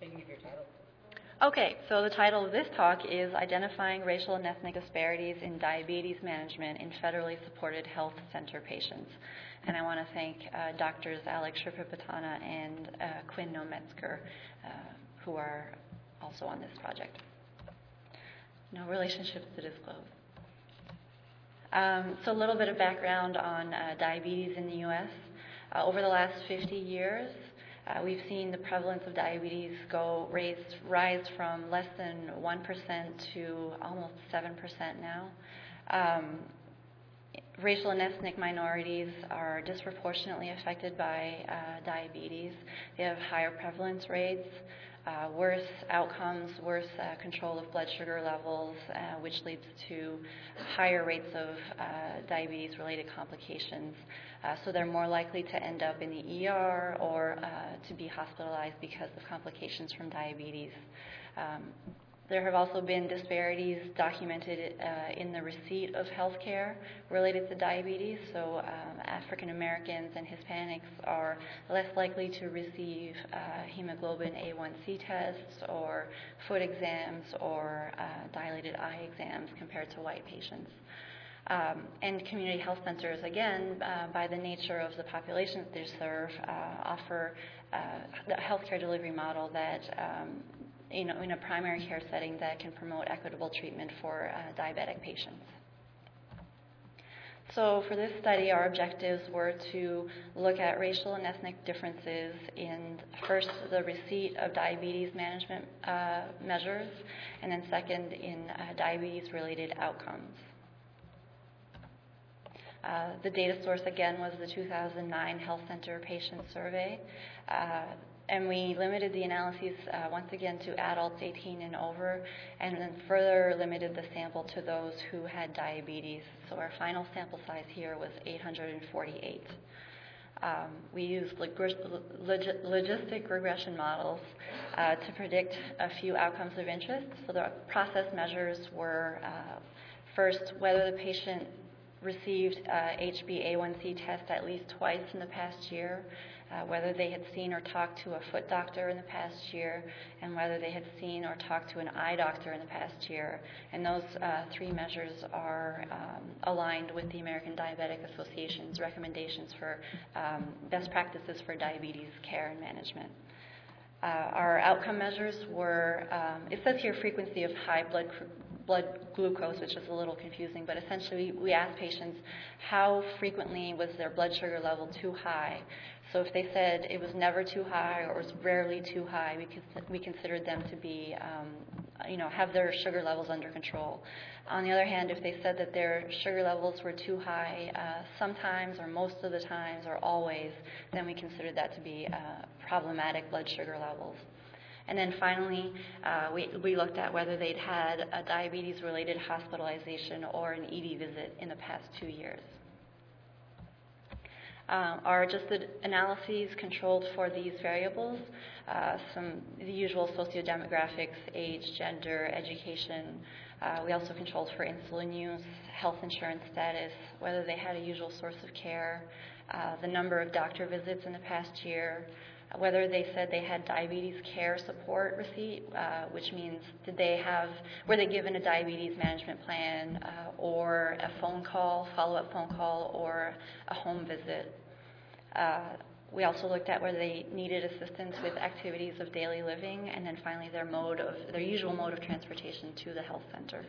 So you can give your title. Okay, so the title of this talk is Identifying Racial and Ethnic Disparities in Diabetes Management in Federally Supported Health Center Patients. And I want to thank Drs. Alex Shripapatana and Quinn Nometzger, who are also on this project. No relationships to disclose. So a little bit of background on diabetes in the U.S. Over the last 50 years, we've seen the prevalence of diabetes rise from less than 1% to almost 7% now. Racial and ethnic minorities are disproportionately affected by diabetes. They have higher prevalence rates, worse outcomes, worse control of blood sugar levels, which leads to higher rates of diabetes-related complications. So they're more likely to end up in the ER or to be hospitalized because of complications from diabetes. There have also been disparities documented in the receipt of health care related to diabetes. So African Americans and Hispanics are less likely to receive hemoglobin A1C tests or foot exams or dilated eye exams compared to white patients. And community health centers, again, by the nature of the populations they serve, offer the healthcare delivery model that in a primary care setting that can promote equitable treatment for diabetic patients. So for this study, our objectives were to look at racial and ethnic differences in, first, the receipt of diabetes management measures, and then second, in diabetes-related outcomes. The data source, again, was the 2009 Health Center Patient Survey. And we limited the analyses, once again, to adults 18 and over, and then further limited the sample to those who had diabetes. So our final sample size here was 848. We used logistic regression models to predict a few outcomes of interest. So the process measures were, first, whether the patient received HbA1c test at least twice in the past year, whether they had seen or talked to a foot doctor in the past year, and whether they had seen or talked to an eye doctor in the past year. And those three measures are aligned with the American Diabetic Association's recommendations for best practices for diabetes care and management. Our outcome measures were, it says here frequency of high blood glucose, which is a little confusing, but essentially we asked patients how frequently was their blood sugar level too high. So if they said it was never too high or it was rarely too high, we considered them to be, have their sugar levels under control. On the other hand, if they said that their sugar levels were too high sometimes or most of the times or always, then we considered that to be problematic blood sugar levels. And then finally, we looked at whether they'd had a diabetes-related hospitalization or an ED visit in the past 2 years. Our adjusted analyses controlled for these variables, the usual sociodemographics, age, gender, education. We also controlled for insulin use, health insurance status, whether they had a usual source of care, the number of doctor visits in the past year, whether they said they had diabetes care support receipt, which means were they given a diabetes management plan or a phone call, follow-up phone call, or a home visit. We also looked at whether they needed assistance with activities of daily living, and then finally their usual mode of transportation to the health center.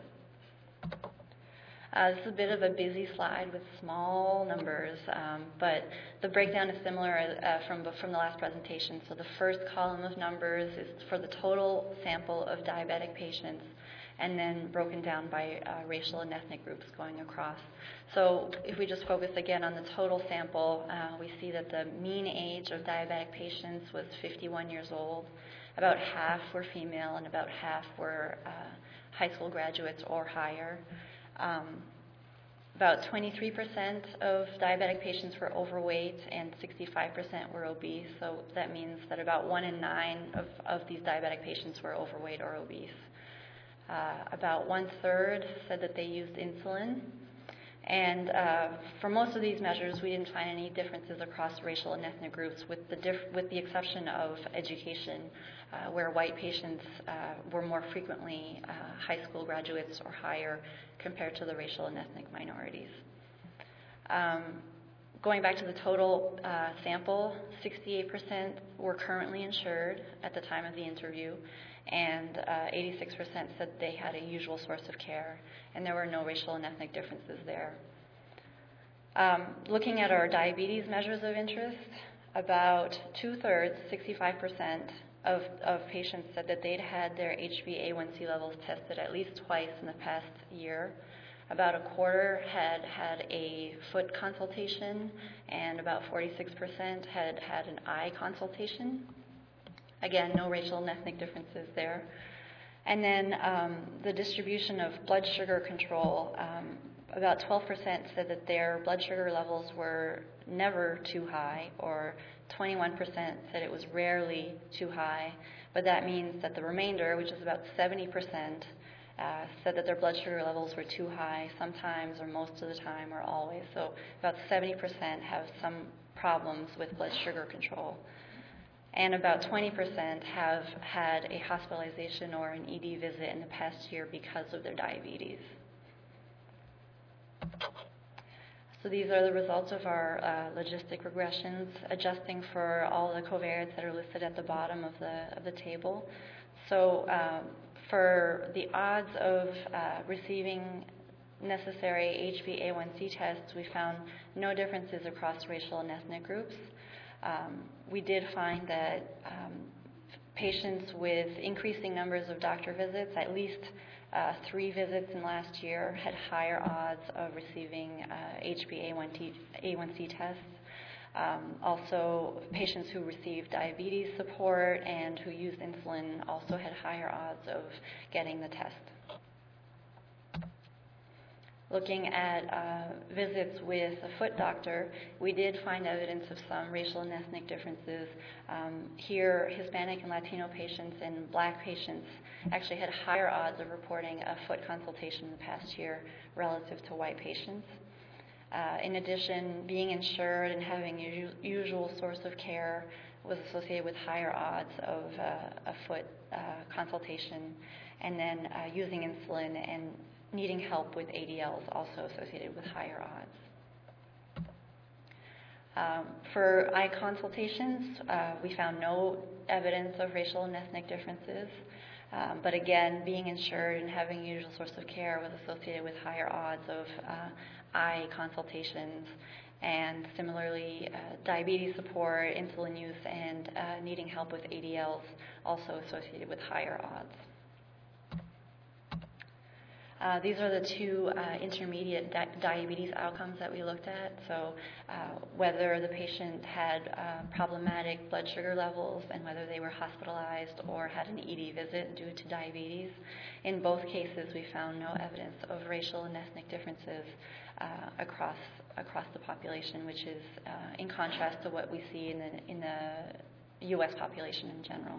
This is a bit of a busy slide with small numbers, but the breakdown is similar from the last presentation. So the first column of numbers is for the total sample of diabetic patients, and then broken down by racial and ethnic groups going across. So if we just focus again on the total sample, we see that the mean age of diabetic patients was 51 years old. About half were female, and about half were high school graduates or higher. About 23% of diabetic patients were overweight and 65% were obese. So that means that about 1 in 9 of these diabetic patients were overweight or obese. About 1/3 said that they used insulin, And for most of these measures, we didn't find any differences across racial and ethnic groups, with the exception of education, where white patients were more frequently high school graduates or higher compared to the racial and ethnic minorities. Going back to the total sample, 68% were currently insured at the time of the interview, and 86% said they had a usual source of care, and there were no racial and ethnic differences there. Looking at our diabetes measures of interest, about 2/3, 65% of patients said that they'd had their HbA1c levels tested at least twice in the past year. About a quarter had had a foot consultation, and about 46% had had an eye consultation. Again, no racial and ethnic differences there. And then the distribution of blood sugar control, about 12% said that their blood sugar levels were never too high, or 21% said it was rarely too high. But that means that the remainder, which is about 70%, said that their blood sugar levels were too high sometimes, or most of the time, or always. So about 70% have some problems with blood sugar control. And about 20% have had a hospitalization or an ED visit in the past year because of their diabetes. So these are the results of our logistic regressions, adjusting for all the covariates that are listed at the bottom of the table. So for the odds of receiving necessary HbA1c tests, we found no differences across racial and ethnic groups. We did find that patients with increasing numbers of doctor visits, at least 3 visits in last year, had higher odds of receiving HbA1c tests. Also, patients who received diabetes support and who used insulin also had higher odds of getting the test. Looking at visits with a foot doctor, we did find evidence of some racial and ethnic differences. Here, Hispanic and Latino patients and Black patients actually had higher odds of reporting a foot consultation in the past year relative to white patients. In addition, being insured and having a usual source of care was associated with higher odds of a foot consultation, and then using insulin and needing help with ADLs also associated with higher odds. For eye consultations, we found no evidence of racial and ethnic differences. But again, being insured and having a usual source of care was associated with higher odds of eye consultations. And similarly, diabetes support, insulin use, and needing help with ADLs also associated with higher odds. These are the 2 intermediate diabetes outcomes that we looked at. So whether the patient had problematic blood sugar levels and whether they were hospitalized or had an ED visit due to diabetes. In both cases, we found no evidence of racial and ethnic differences across the population, which is in contrast to what we see in the U.S. population in general.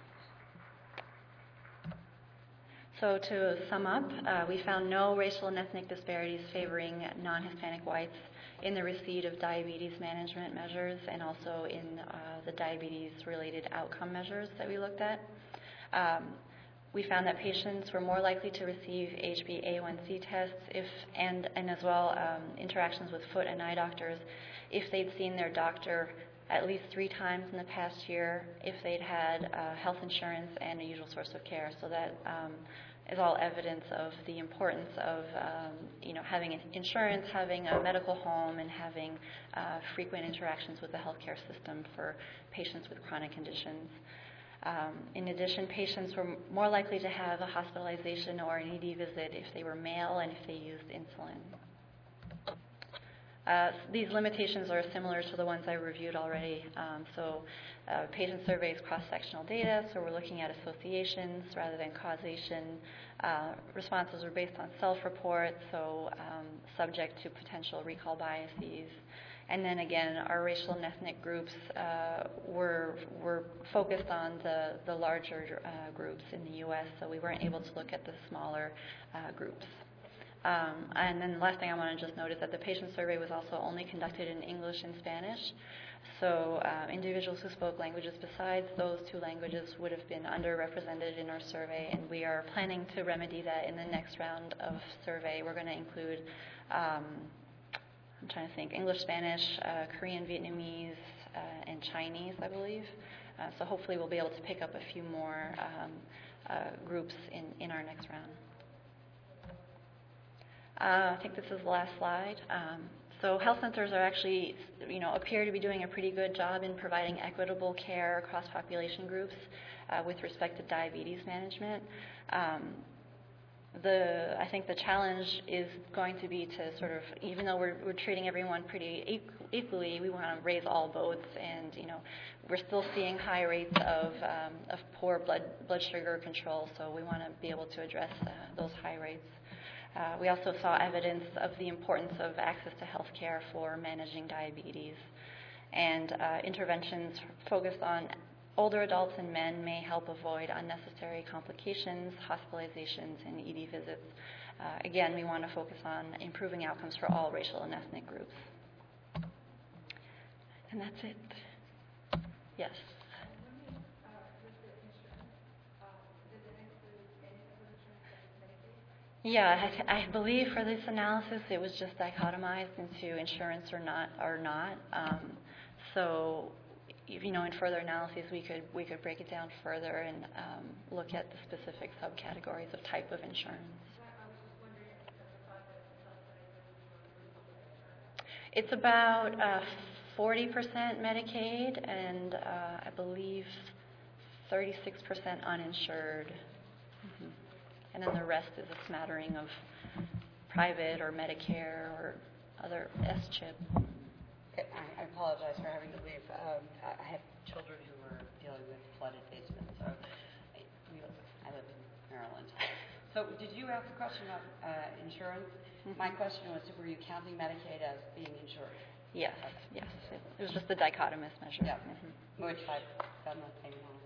So to sum up, we found no racial and ethnic disparities favoring non-Hispanic whites in the receipt of diabetes management measures and also in the diabetes-related outcome measures that we looked at. We found that patients were more likely to receive HbA1c tests and as well interactions with foot and eye doctors if they'd seen their doctor at least 3 times in the past year, if they'd had health insurance and a usual source of care. So that is all evidence of the importance of having insurance, having a medical home, and having frequent interactions with the healthcare system for patients with chronic conditions. In addition, patients were more likely to have a hospitalization or an ED visit if they were male and if they used insulin. These limitations are similar to the ones I reviewed already. Patient surveys cross-sectional data, so we're looking at associations rather than causation. Responses were based on self-report, so subject to potential recall biases. And then again, our racial and ethnic groups were focused on the larger groups in the U.S., so we weren't able to look at the smaller groups. And then the last thing I want to just note is that the patient survey was also only conducted in English and Spanish. So individuals who spoke languages besides those two languages would have been underrepresented in our survey, and we are planning to remedy that in the next round of survey. We're going to include, I'm trying to think, English, Spanish, Korean, Vietnamese, and Chinese, I believe. So hopefully we'll be able to pick up a few more groups in our next round. I think this is the last slide. So health centers are actually, appear to be doing a pretty good job in providing equitable care across population groups with respect to diabetes management. I think the challenge is going to be to sort of, even though we're treating everyone pretty equally, we want to raise all boats, and we're still seeing high rates of poor blood sugar control, so we want to be able to address those high rates. We also saw evidence of the importance of access to health care for managing diabetes, and interventions focused on older adults and men may help avoid unnecessary complications, hospitalizations, and ED visits. Again, we want to focus on improving outcomes for all racial and ethnic groups. And that's it. Yes. Yeah, I believe for this analysis it was just dichotomized into insurance or not. So, in further analyses we could break it down further and look at the specific subcategories of type of insurance. It's about 40% Medicaid and I believe 36% uninsured. Mm-hmm. And then the rest is a smattering of private or Medicare or other S-chip. I apologize for having to leave. I have children who are dealing with flooded basements, so I live in Maryland. So did you ask a question about insurance? Mm-hmm. My question was, were you counting Medicaid as being insured? Yes, yes. It was just a dichotomous measure. Yeah, mm-hmm. Which I've done the same one.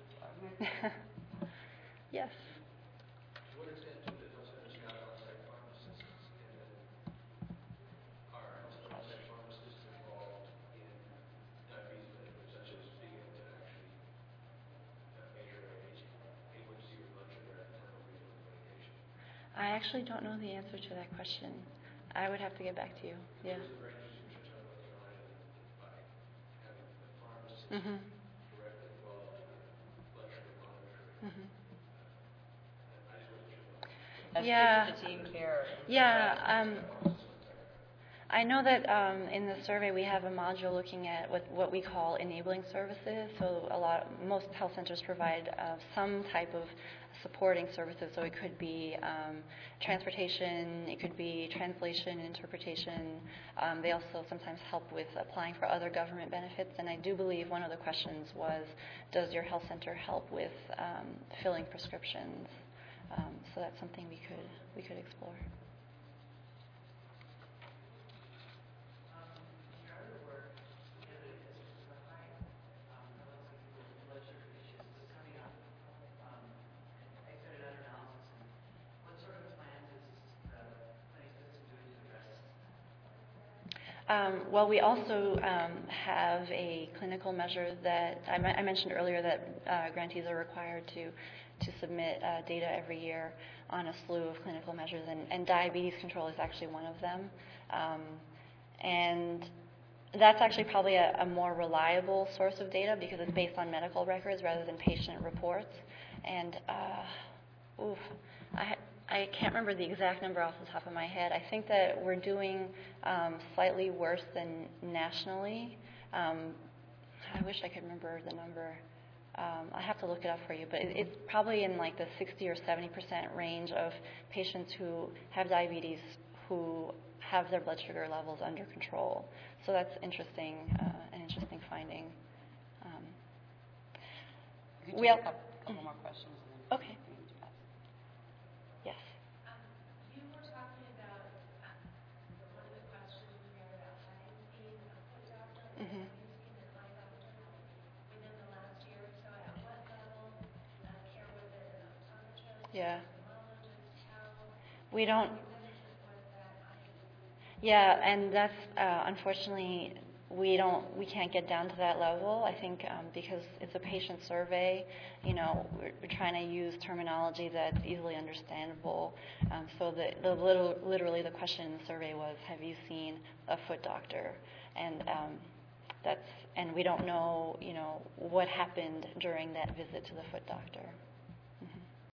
Yes. To what extent do the health centers have on-site pharmacists, and are on-site pharmacists involved in diabetes management, such as being able to actually measure A1C or blood sugar at the time of refilling medication? I actually don't know the answer to that question. I would have to get back to you. Yeah. It was very interesting what you're talking about, Caroline, by having the pharmacist Mm-hmm. directly involved in blood sugar monitoring. Mm-hmm. Yeah. The team care. Yeah. I know that in the survey we have a module looking at what we call enabling services. So most health centers provide some type of supporting services. So it could be transportation, it could be translation, interpretation. They also sometimes help with applying for other government benefits. And I do believe one of the questions was, does your health center help with filling prescriptions? So that's something we could explore. Well, we also have a clinical measure that I mentioned earlier that grantees are required to submit data every year on a slew of clinical measures, and diabetes control is actually one of them. And that's actually probably a more reliable source of data because it's based on medical records rather than patient reports. And I can't remember the exact number off the top of my head. I think that we're doing slightly worse than nationally. I wish I could remember the number. I have to look it up for you, but it's probably in like the 60 or 70% range of patients who have diabetes who have their blood sugar levels under control. So that's interesting, an interesting finding. We have a couple more questions. Okay. Yes. You were talking about one of the questions here about having seen a foot doctor. Mm-hmm. Have you seen an eye doctor within the last year or so? At what level care was it? An optometrist? Yeah. Ophthalmologist? How? We don't. What Yeah, and that's unfortunately we can't get down to that level. I think because it's a patient survey, we're trying to use terminology that's easily understandable. So literally the question in the survey was, "Have you seen a foot doctor?" And and we don't know what happened during that visit to the foot doctor.